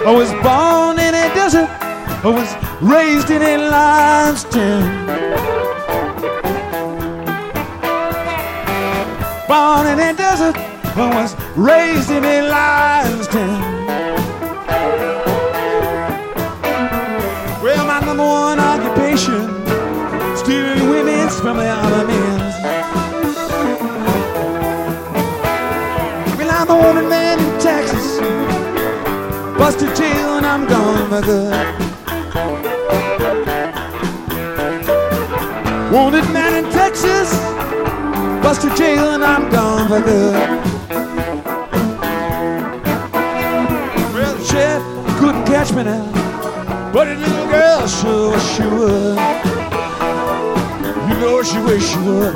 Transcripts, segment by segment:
I was born in a desert. I was raised in a lion's den. Born in a desert. I was raised in a lion's den. Well, my number one occupation, stealing women from the other men's. Well, I'm a wanted man in Texas, busted tail and I'm gone for good. Wanted man in Texas, busted tail and I'm gone for good. Well, the sheriff couldn't catch me now, but a little girl sure wish she would. You know she wish she would.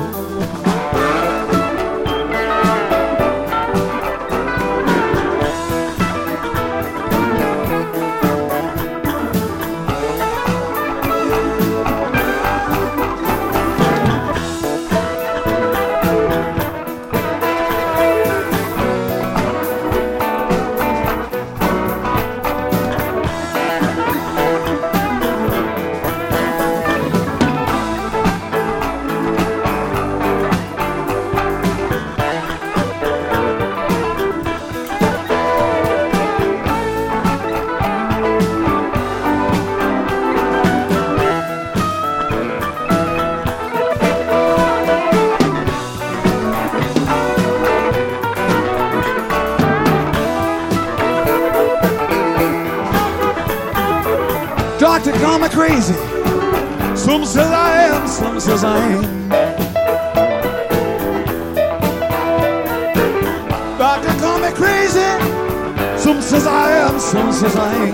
Doctor call me crazy. Some says I am, some says I ain't. Doctor call me crazy. Some says I am, some says I ain't.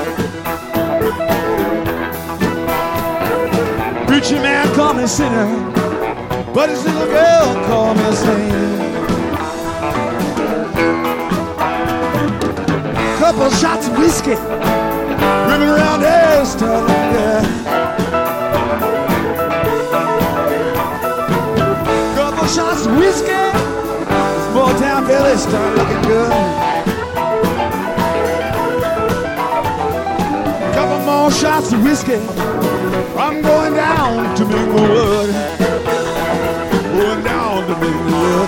Preacher man call me sinner, but his little girl call me a saint. Couple shots of whiskey, rimming around here, starting good. Couple shots of whiskey, small town Billy start looking good. Couple more shots of whiskey, I'm going down to Minglewood. Going down to Minglewood.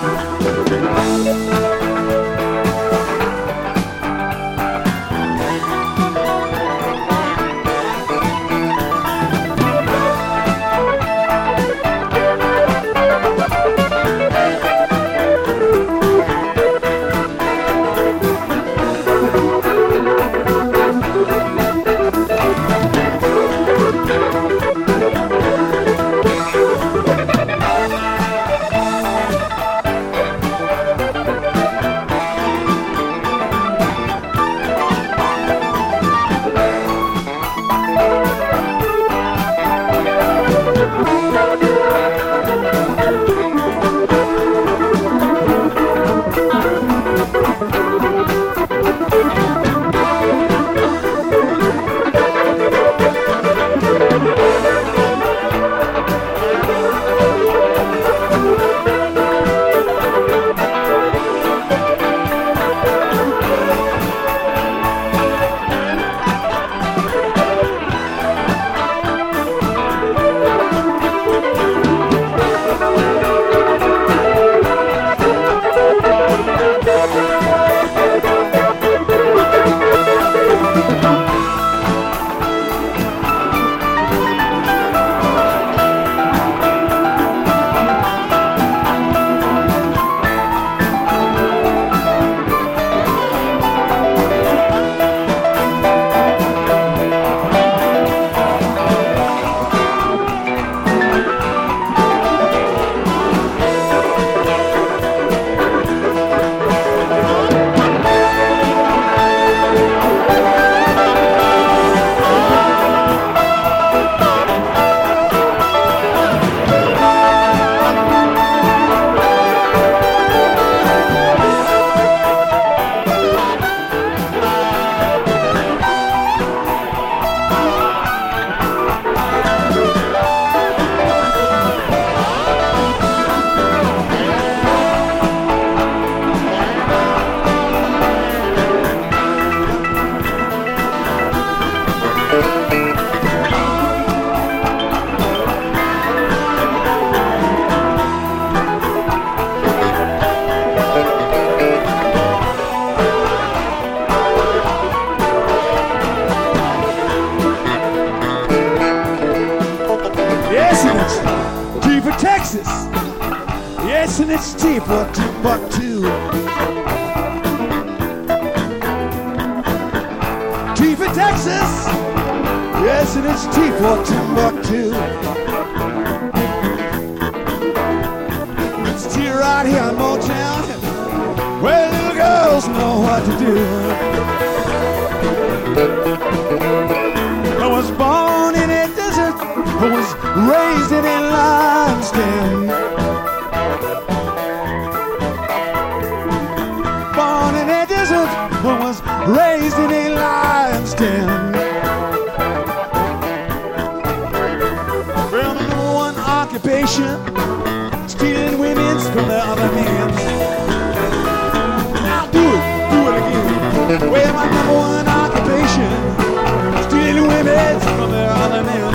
T for Timbuktu. T for Texas. Yes, and it's T for Timbuktu. It's T right here in Motown, where little girls know what to do. I was born in a desert, I was raised in a lion's den. Born in a desert, I was raised in a lion's den. Well, my number one occupation, stealing women's from the other men. Now do it again. Well, my number one occupation, stealing women's from their other men.